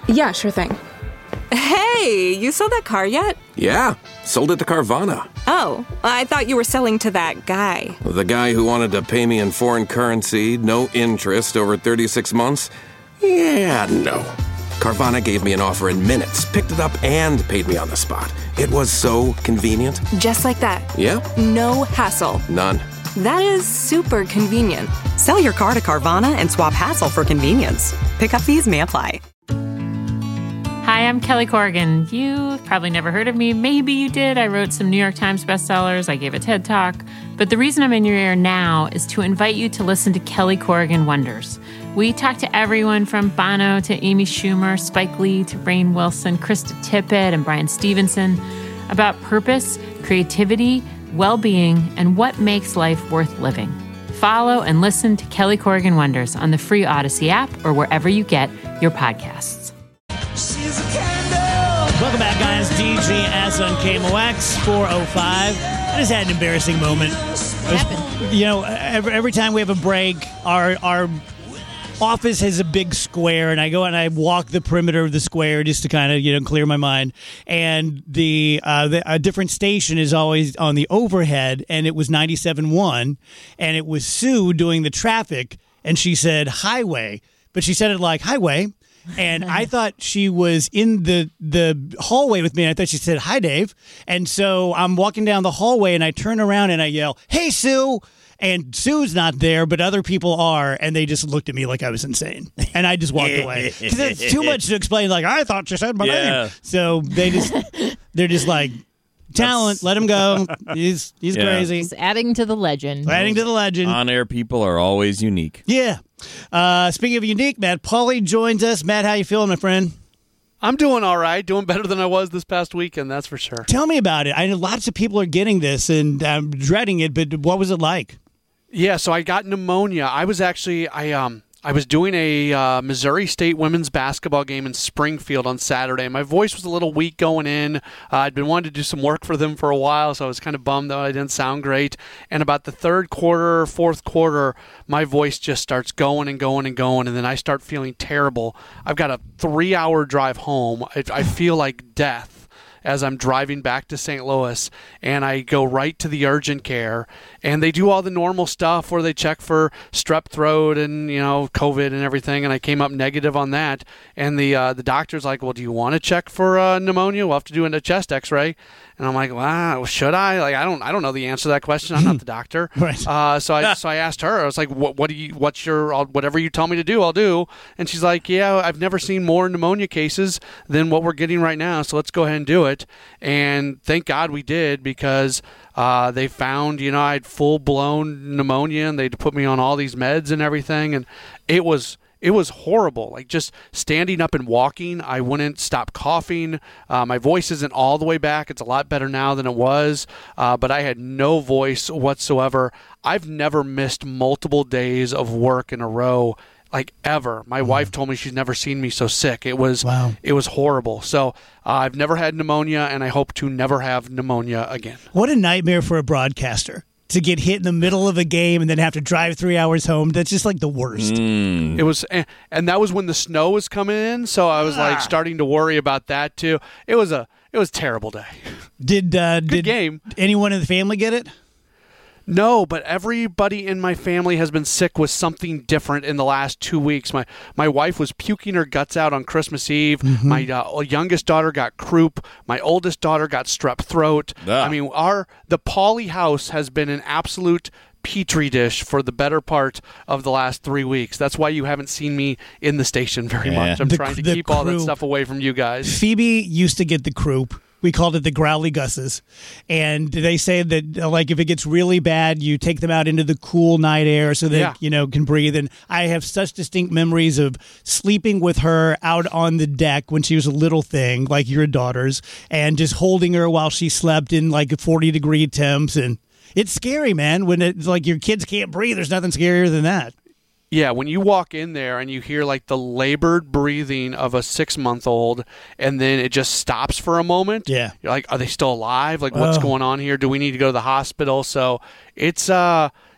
Yeah, sure thing. Hey, you sold that car yet? Yeah, sold it to Carvana. Oh, I thought you were selling to that guy. The guy who wanted to pay me in foreign currency, no interest, over 36 months? Yeah, no. Carvana gave me an offer in minutes, picked it up, and paid me on the spot. It was so convenient. Just like that. Yep. No hassle. None. That is super convenient. Sell your car to Carvana and swap hassle for convenience. Pickup fees may apply. Hi, I'm Kelly Corrigan. You've probably never heard of me. Maybe you did. I wrote some New York Times bestsellers. I gave a TED Talk. But the reason I'm in your ear now is to invite you to listen to Kelly Corrigan Wonders. We talk to everyone from Bono to Amy Schumer, Spike Lee to Rainn Wilson, Krista Tippett, and Brian Stevenson about purpose, creativity, well-being, and what makes life worth living. Follow and listen to Kelly Corrigan Wonders on the free Odyssey app or wherever you get your podcasts. Welcome back, guys. DGS on KMOX 405. I just had an embarrassing moment. You know, every time we have a break, our office has a big square, and I go and I walk the perimeter of the square just to kind of, clear my mind. And a different station is always on the overhead, and it was 97.1, and it was Sue doing the traffic, and she said highway, but she said it like highway. And I thought she was in the hallway with me, and I thought she said, hi, Dave. And so I'm walking down the hallway, and I turn around, and I yell, hey, Sue. And Sue's not there, but other people are, and they just looked at me like I was insane. And I just walked away. Because it's too much to explain, like, I thought she said my name. So they're just like, talent, let him go. He's crazy. He's adding to the legend. Adding to the legend. On-air people are always unique. Yeah. Speaking of unique, Matt Pauly joins us. Matt, how you feeling, my friend? I'm doing all right. Doing better than I was this past weekend, that's for sure. Tell me about it. I know lots of people are getting this, and I'm dreading it, but what was it like? Yeah, so I got pneumonia. I was doing a Missouri State women's basketball game in Springfield on Saturday. My voice was a little weak going in. I'd been wanting to do some work for them for a while, so I was kind of bummed that I didn't sound great. And about the third quarter, fourth quarter, my voice just starts going and going and going, and then I start feeling terrible. I've got a 3-hour drive home. I feel like death as I'm driving back to St. Louis, and I go right to the urgent care, and they do all the normal stuff where they check for strep throat and, COVID and everything, and I came up negative on that, and the doctor's like, well, do you want to check for pneumonia? We'll have to do a chest x-ray. And I'm like, wow, should I? Like, I don't know the answer to that question. I'm not the doctor. Right. So I asked her. I was like, whatever you tell me to do, I'll do. And she's like, yeah, I've never seen more pneumonia cases than what we're getting right now. So let's go ahead and do it. And thank God we did, because they found, I had full-blown pneumonia, and they put me on all these meds and everything. And it was horrible. Like, just standing up and walking, I wouldn't stop coughing. My voice isn't all the way back. It's a lot better now than it was, but I had no voice whatsoever. I've never missed multiple days of work in a row, like, ever. My wife told me she's never seen me so sick. It was horrible. So I've never had pneumonia, and I hope to never have pneumonia again. What a nightmare for a broadcaster. To get hit in the middle of a game and then have to drive 3 hours home. That's just like the worst. It was, and that was when the snow was coming in, so I was like starting to worry about that too. It was a terrible day. Did game. Anyone in the family get it? No, but everybody in my family has been sick with something different in the last 2 weeks. My wife was puking her guts out on Christmas Eve. Mm-hmm. My youngest daughter got croup. My oldest daughter got strep throat. I mean, the Pauly house has been an absolute petri dish for the better part of the last 3 weeks. That's why you haven't seen me in the station very much. I'm trying to keep all that stuff away from you guys. Phoebe used to get the croup. We called it the growly gusses. And they say that, like, if it gets really bad, you take them out into the cool night air so they, can breathe. And I have such distinct memories of sleeping with her out on the deck when she was a little thing, like your daughters, and just holding her while she slept in, like, 40-degree temps. And it's scary, man. When it's like your kids can't breathe, there's nothing scarier than that. Yeah, when you walk in there and you hear like the labored breathing of a 6-month-old, and then it just stops for a moment. Yeah, you're like, are they still alive? Like, what's going on here? Do we need to go to the hospital? So it's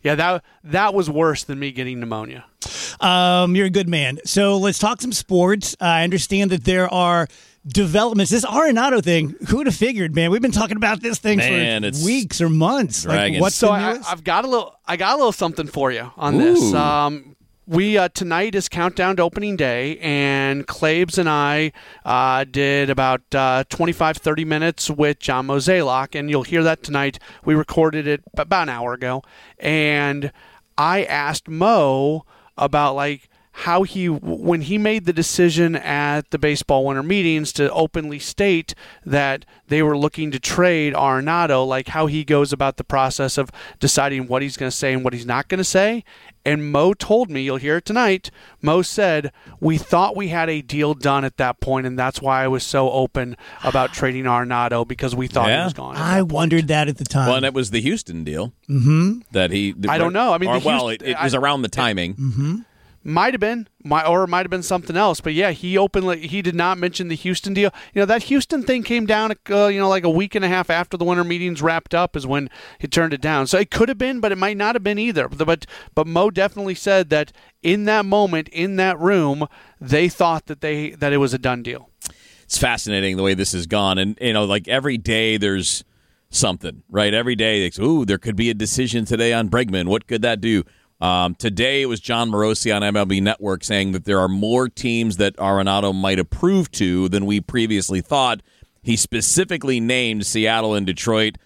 Yeah, that was worse than me getting pneumonia. You're a good man. So let's talk some sports. I understand that there are developments. This Arenado thing, who would have figured, man? We've been talking about this thing for weeks or months. Dragging. What's So the newest? I got a little something for you on this. We tonight is countdown to opening day, and Claves and I did about 25-30 minutes with John Mozeliak, and you'll hear that tonight. We recorded it about an hour ago, and I asked Mo about how when he made the decision at the baseball winter meetings to openly state that they were looking to trade Arenado, how he goes about the process of deciding what he's going to say and what he's not going to say. And Mo told me, you'll hear it tonight, Mo said, we thought we had a deal done at that point, and that's why I was so open about trading Arenado, because we thought he was gone. I wondered that at the time. Well, and it was the Houston deal that he. I don't know. I mean, it was around the timing. Might have been, or it might have been something else. But yeah, he did not mention the Houston deal. That Houston thing came down, like a week and a half after the winter meetings wrapped up is when he turned it down. So it could have been, but it might not have been either. But Mo definitely said that in that moment, in that room, they thought that it was a done deal. It's fascinating the way this has gone, and every day there's something, right? Every day, there could be a decision today on Bregman. What could that do? Today it was John Morosi on MLB Network saying that there are more teams that Arenado might approve to than we previously thought. He specifically named Seattle and Detroit.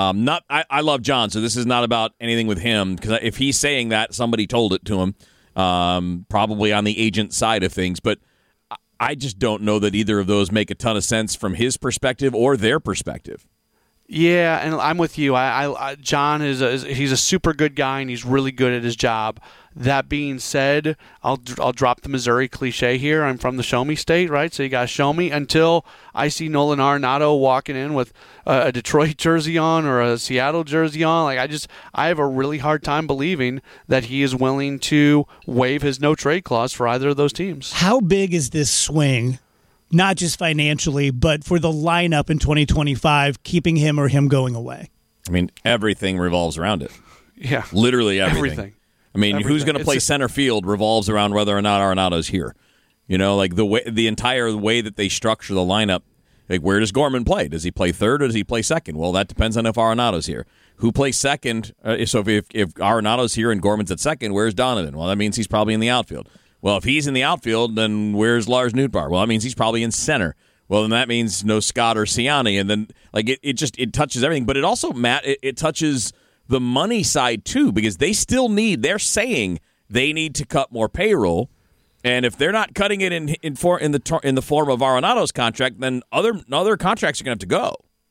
I love John, so this is not about anything with him, because if he's saying that, somebody told it to him, probably on the agent side of things. But I just don't know that either of those make a ton of sense from his perspective or their perspective. Yeah, and I'm with you. John he's a super good guy, and he's really good at his job. That being said, I'll drop the Missouri cliche here. I'm from the Show Me State, right? So you got to show me until I see Nolan Arenado walking in with a Detroit jersey on or a Seattle jersey on. I have a really hard time believing that he is willing to waive his no trade clause for either of those teams. How big is this swing? Not just financially, but for the lineup in 2025, keeping him or him going away. I mean, everything revolves around it. Yeah. Literally everything. I mean, who's going to play center field revolves around whether or not Arenado's here. The entire way that they structure the lineup, where does Gorman play? Does he play third or does he play second? Well, that depends on if Arenado's here. Who plays second? So if Arenado's here and Gorman's at second, where's Donovan? Well, that means he's probably in the outfield. Well, if he's in the outfield, then where's Lars Nootbaar? Well, that means he's probably in center. Well, then that means no Scott or Ciani. And then it touches everything. But it also, Matt, it touches the money side too, because they're saying they need to cut more payroll. And if they're not cutting it in the form of Arenado's contract, then other contracts are going to have to go.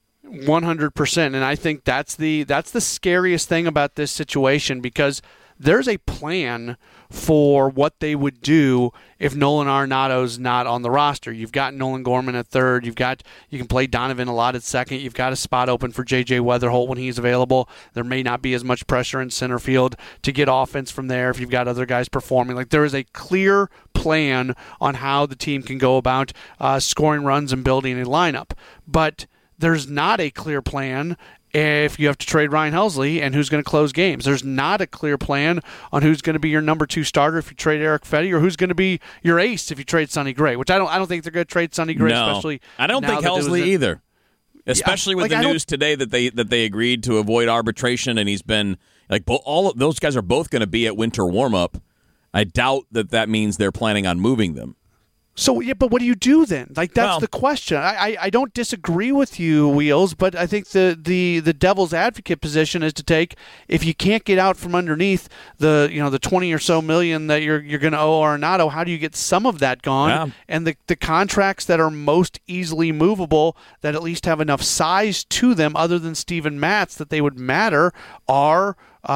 100%. And I think that's the scariest thing about this situation, because there's a plan for what they would do if Nolan Arenado's not on the roster. You've got Nolan Gorman at third. You can play Donovan a lot at second. You've got a spot open for J.J. Weatherholt when he's available. There may not be as much pressure in center field to get offense from there if you've got other guys performing. There is a clear plan on how the team can go about scoring runs and building a lineup. But there's not a clear plan if you have to trade Ryan Helsley and who's going to close games. There's not a clear plan on who's going to be your number 2 starter if you trade Eric Fetty, or who's going to be your ace if you trade Sonny Gray, which I don't think they're going to trade Sonny Gray. No, especially I don't think Helsley either. Especially with the news today that they agreed to avoid arbitration, and he's been all of those guys are both going to be at winter warm-up. I doubt that means they're planning on moving them. So, yeah, but what do you do then? That's the question. I don't disagree with you, Wheels, but I think the devil's advocate position is to take, if you can't get out from underneath the 20 or so million that you're going to owe Arenado, how do you get some of that gone? Yeah. And the contracts that are most easily movable, that at least have enough size to them, other than Steven Matz, that they would matter, are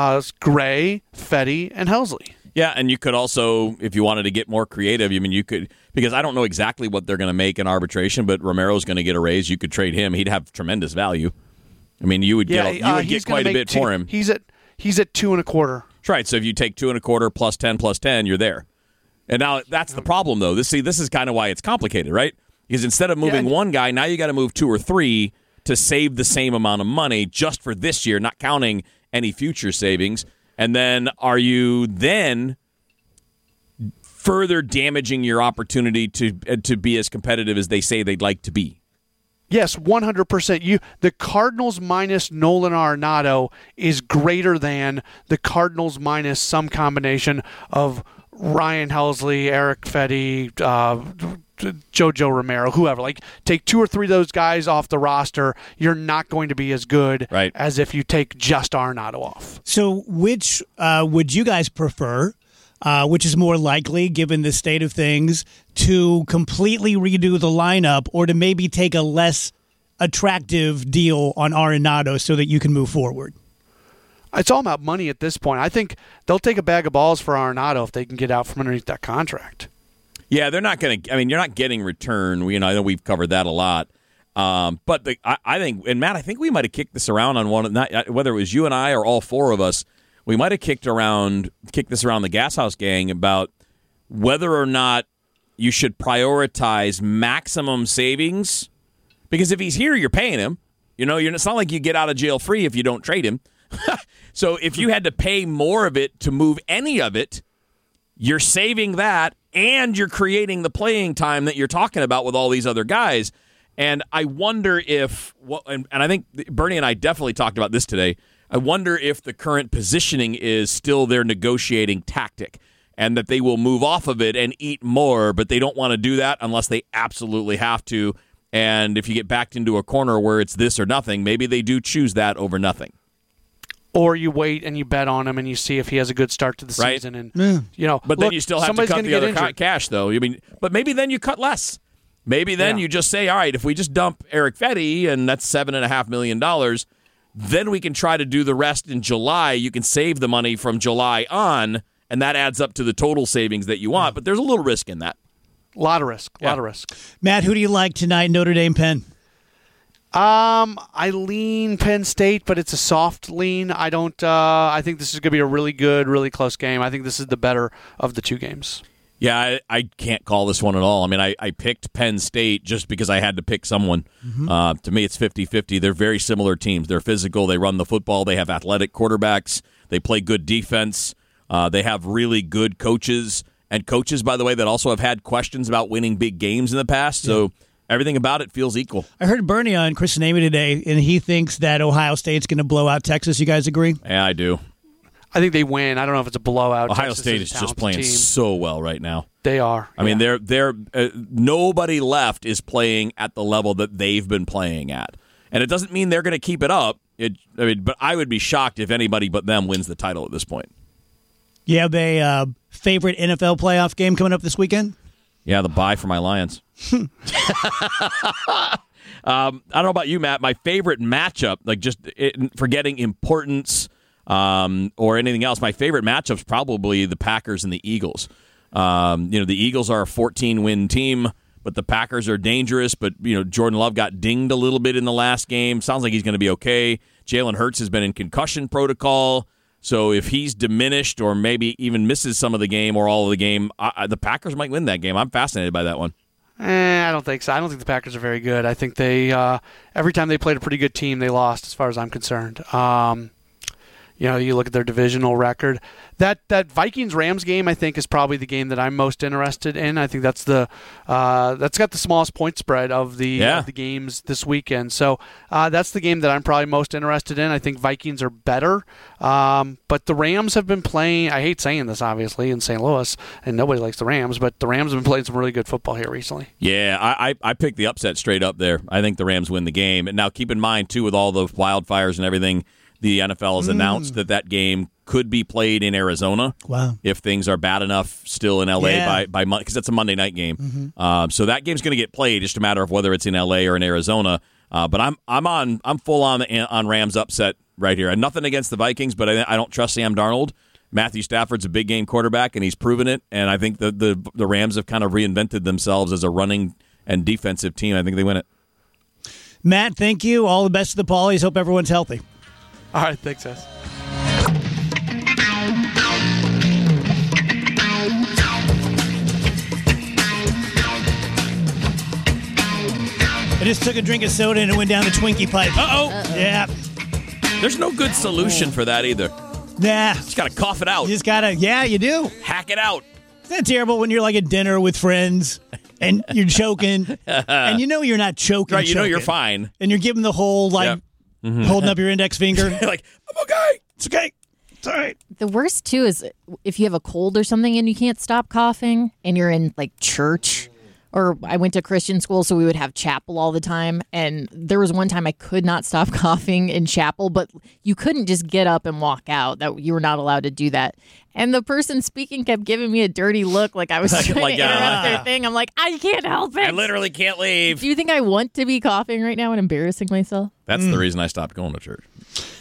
Gray, Fetty, and Helsley. Yeah, and you could also, if you wanted to get more creative, you could, because I don't know exactly what they're going to make in arbitration, but Romero's going to get a raise. You could trade him; he'd have tremendous value. You would get quite a bit for him. He's at 2.25. That's right. So if you take 2.25 plus 10, you're there. And now that's the problem, though. This is kind of why it's complicated, right? Because instead of moving one guy, now you got to move 2 or 3 to save the same amount of money just for this year, not counting any future savings. And then are you then further damaging your opportunity to be as competitive as they say they'd like to be? Yes, 100%. The Cardinals minus Nolan Arenado is greater than the Cardinals minus some combination of Ryan Helsley, Eric Fetty, Jojo Romero, whoever. Like, take 2 or 3 of those guys off the roster, you're not going to be as good as if you take just Arenado off. So which would you guys prefer? Which is more likely, given the state of things, to completely redo the lineup or to maybe take a less attractive deal on Arenado so that you can move forward? It's all about money at this point. I think they'll take a bag of balls for Arenado if they can get out from underneath that contract. Yeah, they're not going to. I mean, you're not getting return. I know we've covered that a lot. But I think, and Matt, I think we might have kicked this around on one, whether it was you and I or all 4 of us. We might have kicked this around the Gas House gang about whether or not you should prioritize maximum savings. Because if he's here, you're paying him. It's not like you get out of jail free if you don't trade him. So if you had to pay more of it to move any of it, you're saving that and you're creating the playing time that you're talking about with all these other guys. And I wonder if, and I think Bernie and I definitely talked about this today, I wonder if the current positioning is still their negotiating tactic and that they will move off of it and eat more, but they don't want to do that unless they absolutely have to. And if you get backed into a corner where it's this or nothing, maybe they do choose that over nothing. Or you wait and you bet on him and you see if he has a good start to the season. And but then you still have to cut the other cash, though. But maybe then you cut less. Maybe then you just say, all right, if we just dump Eric Fetty and that's $7.5 million, then we can try to do the rest in July. You can save the money from July on, and that adds up to the total savings that you want. But there's a little risk in that. A lot of risk. Matt, who do you like tonight, Notre Dame, Penn? I lean Penn State, but it's a soft lean. I don't. I think this is going to be a really good, really close game. I think this is the better of the 2 games. Yeah, I can't call this one at all. I mean, I picked Penn State just because I had to pick someone. Mm-hmm. To me, it's 50-50. They're very similar teams. They're physical. They run the football. They have athletic quarterbacks. They play good defense. They have really good coaches. And coaches, by the way, that also have had questions about winning big games in the past. So everything about it feels equal. I heard Bernie on Chris and Amy today, and he thinks that Ohio State's going to blow out Texas. You guys agree? Yeah, I do. I think they win. I don't know if it's a blowout. Ohio State is just playing so well right now. They are. I mean, they're nobody left is playing at the level that they've been playing at, and it doesn't mean they're going to keep it up. But I would be shocked if anybody but them wins the title at this point. You have a favorite NFL playoff game coming up this weekend? Yeah, the bye for my Lions. I don't know about you, Matt. My favorite matchup, forgetting importance. Or anything else. My favorite matchup's probably the Packers and the Eagles. The Eagles are a 14-win team, but the Packers are dangerous. But Jordan Love got dinged a little bit in the last game. Sounds like he's going to be okay. Jalen Hurts has been in concussion protocol, so if he's diminished or maybe even misses some of the game or all of the game, the Packers might win that game. I'm fascinated by that one. I don't think so. I don't think the Packers are very good. I think they every time they played a pretty good team, they lost. As far as I'm concerned. You look at their divisional record. That Vikings-Rams game, I think, is probably the game that I'm most interested in. I think that's that's got the smallest point spread of the games this weekend. So that's the game that I'm probably most interested in. I think Vikings are better, but the Rams have been playing. I hate saying this, obviously, in St. Louis, and nobody likes the Rams, but the Rams have been playing some really good football here recently. Yeah, I picked the upset straight up there. I think the Rams win the game. And now keep in mind, too, with all the wildfires and everything, the NFL has announced that game could be played in Arizona. Wow! If things are bad enough still in LA by Monday, because that's a Monday night game. Mm-hmm. So that game's going to get played. Just a matter of whether it's in LA or in Arizona. But I'm full on Rams upset right here. And nothing against the Vikings, but I don't trust Sam Darnold. Matthew Stafford's a big game quarterback, and he's proven it. And I think the Rams have kind of reinvented themselves as a running and defensive team. I think they win it. Matt, thank you. All the best to the Paulies. Hope everyone's healthy. All right, thanks, guys. I just took a drink of soda and it went down the Twinkie pipe. Uh-oh. Yeah. There's no good solution for that either. Nah. Just got to cough it out. You just gotta, you do. Hack it out. Isn't that terrible when you're like at dinner with friends and you're choking and you know you're not choking? Right, you know choking, you're fine. And you're giving the whole, holding up your index finger. Like, I'm okay. It's okay. It's all right. The worst, too, is if you have a cold or something and you can't stop coughing and you're in, like, church. Or I went to Christian school, so we would have chapel all the time. And there was one time I could not stop coughing in chapel, but you couldn't just get up and walk out. That you were not allowed to do that. And the person speaking kept giving me a dirty look like I was trying to interrupt their thing. I'm like, I can't help it. I literally can't leave. Do you think I want to be coughing right now and embarrassing myself? That's the reason I stopped going to church.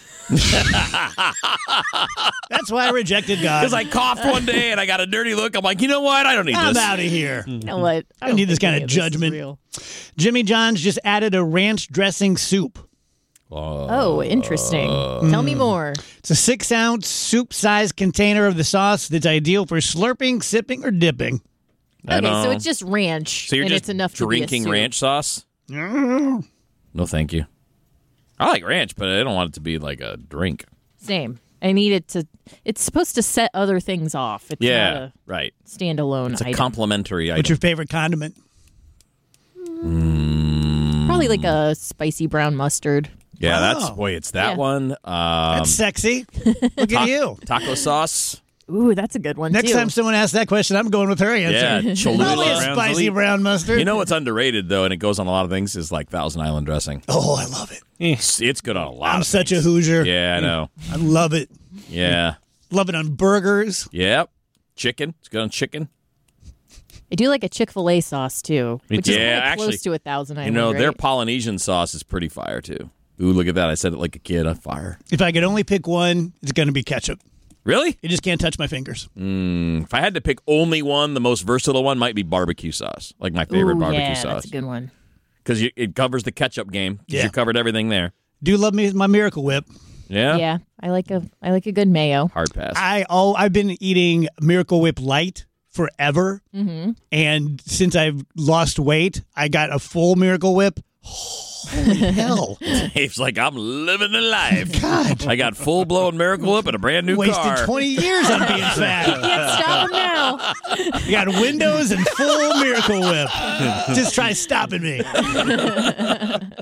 That's why I rejected God. Because I coughed one day and I got a dirty look. I'm like, you know what? I don't need this. I'm out of here. You know what? I don't need this kind of judgment. Jimmy John's just added a ranch dressing soup. Oh, interesting. Tell me more. It's a 6-ounce soup-sized container of the sauce that's ideal for slurping, sipping, or dipping. Okay, so it's just ranch, so you're and just it's enough drinking to be a soup. ranch sauce? No, thank you. I like ranch, but I don't want it to be like a drink. Same. I need it to. It's supposed to set other things off. It's not a right. standalone It's a item. complimentary item. What's your favorite condiment? Probably like a spicy brown mustard. Yeah, Oh. it's that Yeah. one. That's sexy. Look at you. Taco sauce. Ooh, that's a good one, Next too. time someone asks that question, I'm going with her answer. Yeah, Cholula. Probably a spicy brown mustard. You know what's underrated, though, and it goes on a lot of things, is like Thousand Island dressing. Oh, I love it. It's good on a lot I'm of such things. a Hoosier. Yeah, I know. I love it. Yeah. Love it on burgers. Yep. Chicken. It's good on chicken. I do like a Chick-fil-A sauce, too, which is Yeah, kind of close actually, to a Thousand Island, You know, their right? Polynesian sauce is pretty fire, too. Ooh, look at that. I said it like a kid on fire. If I could only pick one, it's going to be ketchup. Really? You just can't touch my fingers. If I had to pick only one, the most versatile one might be barbecue sauce. Like my favorite Ooh, barbecue yeah, sauce. that's a good one. Because it covers the ketchup game. 'Cause Yeah. you covered everything there. Do love me my Miracle Whip. Yeah? Yeah, I like a good mayo. Hard pass. I've been eating Miracle Whip Light forever. Mm-hmm. And since I've lost weight, I got a full Miracle Whip. Holy hell. Dave's like, I'm living the life. God. I got full-blown Miracle Whip and a brand new Wasted car. 20 years on being fat. Can't stop him now. You got windows and full Miracle Whip. Just try stopping me.